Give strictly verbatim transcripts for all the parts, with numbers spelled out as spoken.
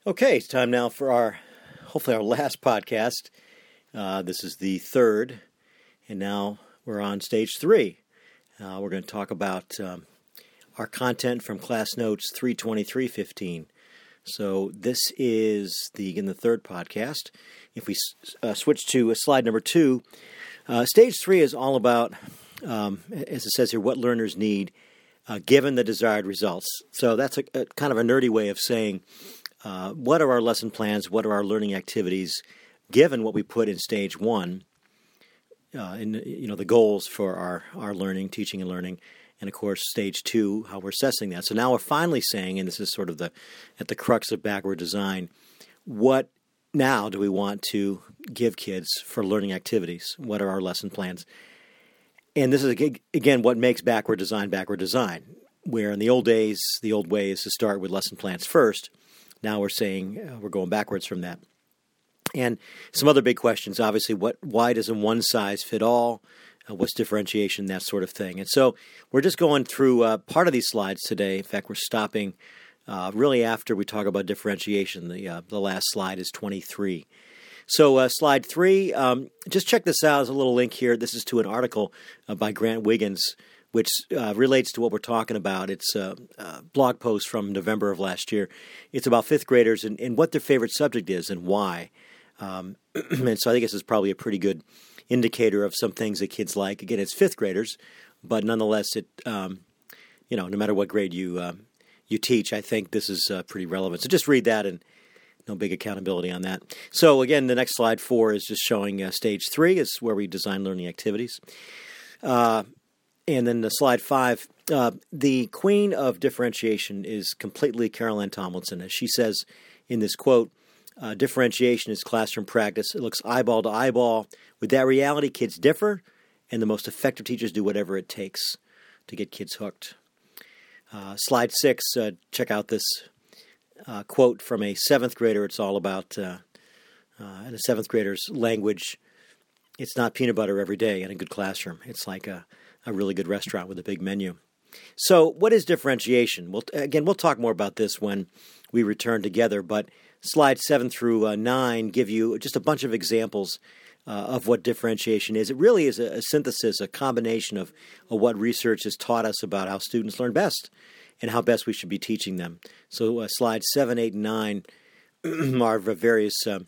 Okay, it's time now for our, hopefully our last podcast. Uh, this is the third, and now we're on stage three. Uh, we're going to talk about um, our content from Class Notes three twenty-three fifteen. So this is the again the third podcast. If we uh, switch to slide number two, uh, stage three is all about, um, as it says here, what learners need uh, given the desired results. So that's a, a kind of a nerdy way of saying uh, what are our lesson plans, what are our learning activities, given what we put in stage one, uh, in you know the goals for our our learning, teaching and learning. And, of course, stage two, how we're assessing that. So now we're finally saying, and this is sort of the at the crux of backward design, what now do we want to give kids for learning activities? What are our lesson plans? And this is, again, what makes backward design backward design, where in the old days, the old way is to start with lesson plans first. Now we're saying uh, we're going backwards from that. And some other big questions, obviously, what why doesn't one size fit all? Uh, what's differentiation, that sort of thing. And so we're just going through uh, part of these slides today. In fact, we're stopping uh, really after we talk about differentiation. The uh, the last slide is twenty-three. So uh, slide three, um, just check this out. There's a little link here. This is to an article uh, by Grant Wiggins, which uh, relates to what we're talking about. It's a, a blog post from November of last year. It's about fifth graders and, and what their favorite subject is and why. Um, and so I think this is probably a pretty good indicator of some things that kids like. Again, it's fifth graders, but nonetheless, it um, you know, no matter what grade you uh, you teach, I think this is uh, pretty relevant. So just read that, and no big accountability on that. So again, the next slide four is just showing uh, stage three is where we design learning activities, uh, and then the slide five. Uh, the queen of differentiation is completely Carol Ann Tomlinson, as she says in this quote. Uh, differentiation is classroom practice. It looks eyeball to eyeball. With that reality, kids differ, and the most effective teachers do whatever it takes to get kids hooked. Uh, slide six, uh, check out this uh, quote from a seventh grader. It's all about, uh, uh, in a seventh grader's language, it's not peanut butter every day in a good classroom. It's like a, a really good restaurant with a big menu. So what is differentiation? Well, again, we'll talk more about this when we return together, but slides seven through uh, nine give you just a bunch of examples uh, of what differentiation is. It really is a, a synthesis, a combination of, of what research has taught us about how students learn best and how best we should be teaching them. So uh, slides seven, eight, and nine are various uh,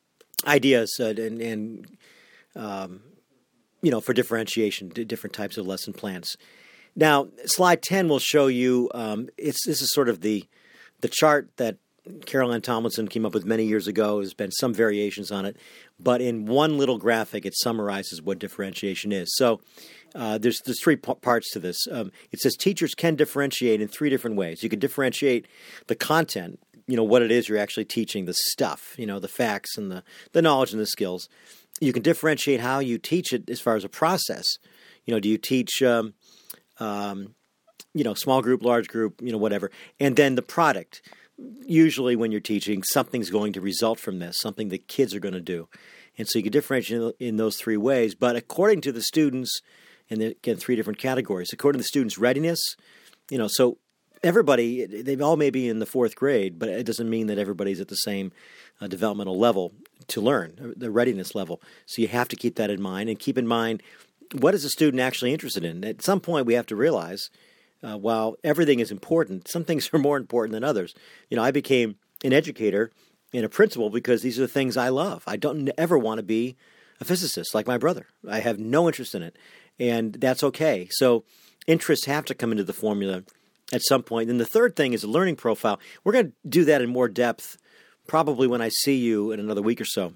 ideas uh, and, and um, you know, for differentiation, different types of lesson plans. Now, slide ten will show you, um, it's this is sort of the the chart that Carol Ann Tomlinson came up with many years ago. There's been some variations on it, but in one little graphic, it summarizes what differentiation is. So uh, there's there's three p- parts to this. Um, it says teachers can differentiate in three different ways. You can differentiate the content, you know, what it is you're actually teaching, the stuff, you know, the facts and the, the knowledge and the skills. You can differentiate how you teach it as far as a process. You know, do you teach, um, um, you know, small group, large group, you know, whatever. And then the product. Usually when you're teaching, something's going to result from this, something that kids are going to do. And so you can differentiate in those three ways. But according to the students, and again, three different categories, according to the students' readiness, you know, so everybody, they all may be in the fourth grade, but it doesn't mean that everybody's at the same uh, developmental level to learn, the readiness level. So you have to keep that in mind, and keep in mind, what is a student actually interested in? At some point, we have to realize, Uh, while everything is important, some things are more important than others. You know, I became an educator and a principal because these are the things I love. I don't ever want to be a physicist like my brother. I have no interest in it, and that's okay. So interests have to come into the formula at some point. And the third thing is a learning profile. We're going to do that in more depth probably when I see you in another week or so.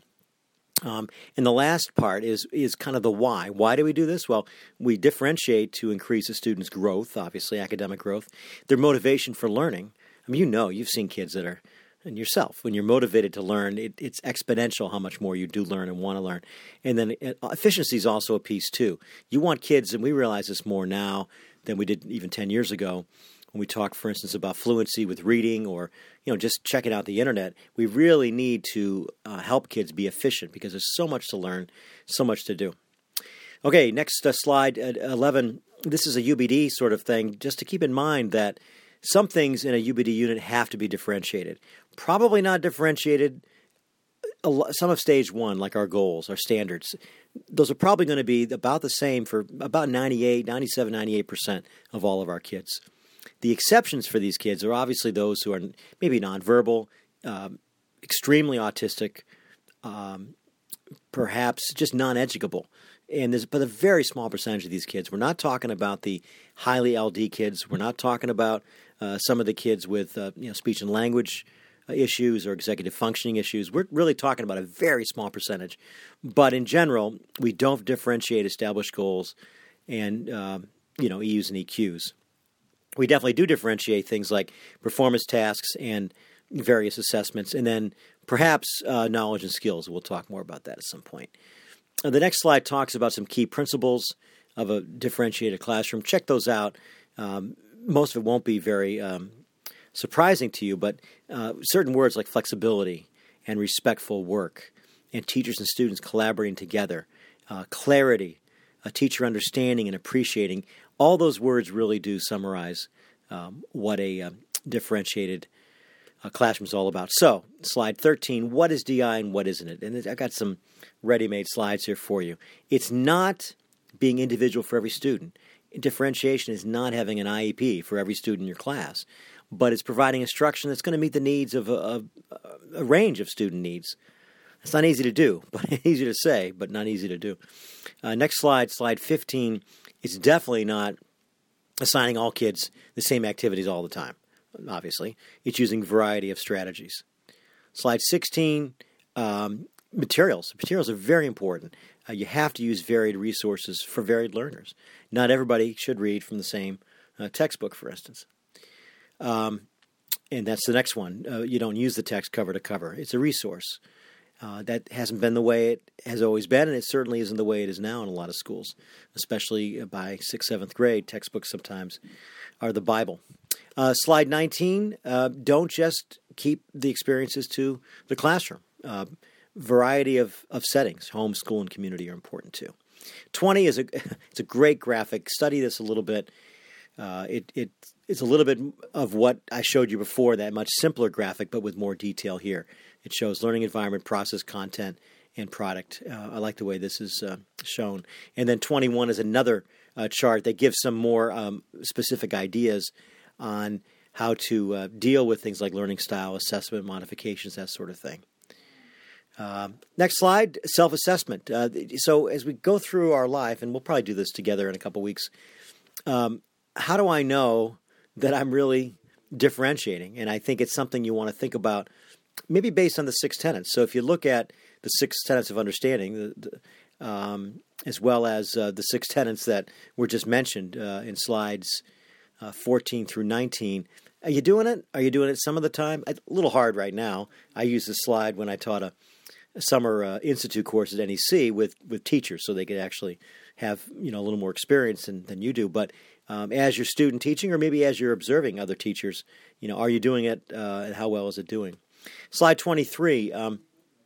Um, and the last part is is kind of the why. Why do we do this? Well, we differentiate to increase a student's growth, obviously academic growth, their motivation for learning. I mean, you know, you've seen kids that are, and yourself, when you're motivated to learn, it, it's exponential how much more you do learn and want to learn. And then efficiency is also a piece too. You want kids, and we realize this more now than we did even ten years ago, when we talk, for instance, about fluency with reading or, you know, just checking out the internet, we really need to uh, help kids be efficient because there's so much to learn, so much to do. Okay, next uh, slide at eleven. This is a U B D sort of thing, just to keep in mind that some things in a U B D unit have to be differentiated. Probably not differentiated. Some of stage one, like our goals, our standards, those are probably going to be about the same for about ninety-eight, ninety-seven, ninety-eight percent of all of our kids. The exceptions for these kids are obviously those who are maybe nonverbal, um, extremely autistic, um, perhaps just non-educable. And there's but a very small percentage of these kids. We're not talking about the highly L D kids. We're not talking about uh, some of the kids with uh, you know speech and language issues or executive functioning issues. We're really talking about a very small percentage. But in general, we don't differentiate established goals and uh, you know E Us and E Qs. We definitely do differentiate things like performance tasks and various assessments, and then perhaps uh, knowledge and skills. We'll talk more about that at some point. Uh, the next slide talks about some key principles of a differentiated classroom. Check those out. Um, most of it won't be very um, surprising to you, but uh, certain words like flexibility and respectful work and teachers and students collaborating together, uh, clarity, a teacher understanding and appreciating, all those words really do summarize um, what a uh, differentiated uh, classroom is all about. So, slide thirteen, what is D I and what isn't it? And I got some ready-made slides here for you. It's not being individual for every student. Differentiation is not having an I E P for every student in your class, but it's providing instruction that's going to meet the needs of a, a, a range of student needs. It's not easy to do, but easy to say, but not easy to do. Uh, next slide, slide fifteen, it's definitely not assigning all kids the same activities all the time, obviously. It's using a variety of strategies. Slide sixteen, um, materials. Materials are very important. Uh, you have to use varied resources for varied learners. Not everybody should read from the same uh, textbook, for instance. Um, and that's the next one. Uh, you don't use the text cover to cover. It's a resource. Uh, that hasn't been the way it has always been, and it certainly isn't the way it is now in a lot of schools, especially by sixth, seventh grade. Textbooks sometimes are the Bible. Uh, slide nineteen, uh, don't just keep the experiences to the classroom. Uh, variety of, of settings, home, school, and community are important too. twenty is a it's a great graphic. Study this a little bit. Uh, it it it's a little bit of what I showed you before, that much simpler graphic, but with more detail here. It shows learning environment, process, content, and product. Uh, I like the way this is uh, shown. And then twenty-one is another uh, chart that gives some more um, specific ideas on how to uh, deal with things like learning style, assessment, modifications, that sort of thing. Uh, next slide, self-assessment. Uh, so as we go through our life, and we'll probably do this together in a couple weeks, um, how do I know that I'm really differentiating? And I think it's something you want to think about, maybe based on the six tenets. So if you look at the six tenets of understanding, the, the, um, as well as uh, the six tenets that were just mentioned uh, in slides uh, fourteen through nineteen, are you doing it? Are you doing it some of the time? A little hard right now. I used this slide when I taught a summer uh, institute course at N E C with, with teachers, so they could actually have you know a little more experience than, than you do. But um, as you're student teaching, or maybe as you're observing other teachers, you know, are you doing it, uh, and how well is it doing? Slide twenty-three, um,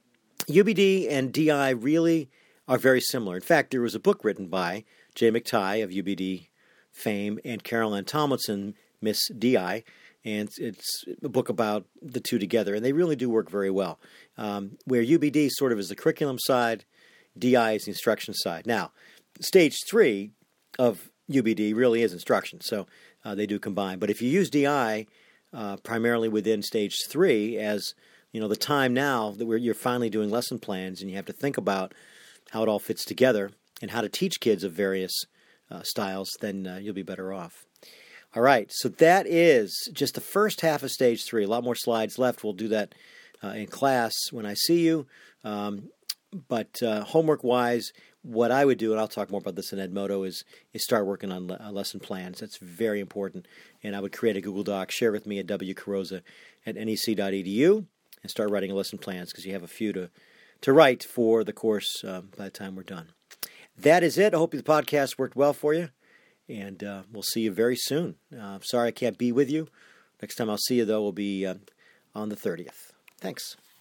U B D and D I really are very similar. In fact, there was a book written by Jay McTighe of U B D fame and Carol Ann Tomlinson, Miss D I, and it's a book about the two together, and they really do work very well. Um, where U B D sort of is the curriculum side, D I is the instruction side. Now, stage three of U B D really is instruction, so uh, they do combine. But if you use D I uh, primarily within stage three, as you know, the time now that we're, you're finally doing lesson plans, and you have to think about how it all fits together and how to teach kids of various uh, styles, then uh, you'll be better off. All right, so that is just the first half of stage three. A lot more slides left. We'll do that uh, in class when I see you. Um, but uh, homework-wise, what I would do, and I'll talk more about this in Edmodo, is, is start working on le- lesson plans. That's very important. And I would create a Google Doc, share with me at w carosa at n e c dot e d u, and start writing a lesson plans, because you have a few to, to write for the course uh, by the time we're done. That is it. I hope the podcast worked well for you. And uh, we'll see you very soon. Uh, sorry I can't be with you. Next time I'll see you, though, will be uh, on the thirtieth. Thanks.